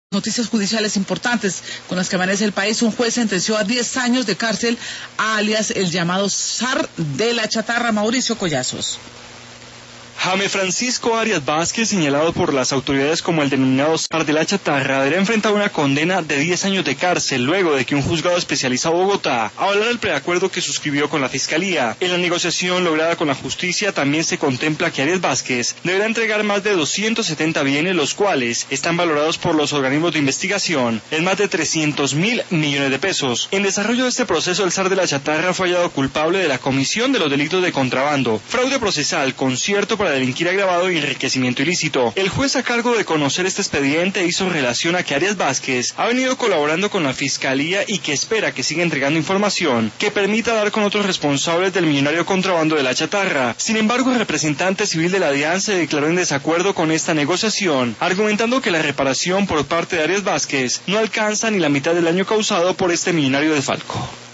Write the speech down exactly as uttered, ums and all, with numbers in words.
Noticias judiciales importantes con las que amanece el país. Un juez sentenció a diez años de cárcel a alias el llamado zar de la chatarra, Mauricio Collazos. Jaime Francisco Arias Vázquez, señalado por las autoridades como el denominado zar de la chatarra, deberá enfrentar una condena de diez años de cárcel luego de que un juzgado especializado de Bogotá avalara el preacuerdo que suscribió con la Fiscalía. En la negociación lograda con la justicia también se contempla que Arias Vázquez deberá entregar más de doscientos setenta bienes, los cuales están valorados por los organismos de investigación en más de trescientos mil millones de pesos. En desarrollo de este proceso, el zar de la chatarra fue hallado culpable de la comisión de los delitos de contrabando, fraude procesal, concierto para delinquir agravado y enriquecimiento ilícito. El juez a cargo de conocer este expediente hizo relación a que Arias Vázquez ha venido colaborando con la Fiscalía y que espera que siga entregando información que permita dar con otros responsables del millonario contrabando de la chatarra. Sin embargo, el representante civil de la DIAN se declaró en desacuerdo con esta negociación, argumentando que la reparación por parte de Arias Vázquez no alcanza ni la mitad del daño causado por este millonario desfalco.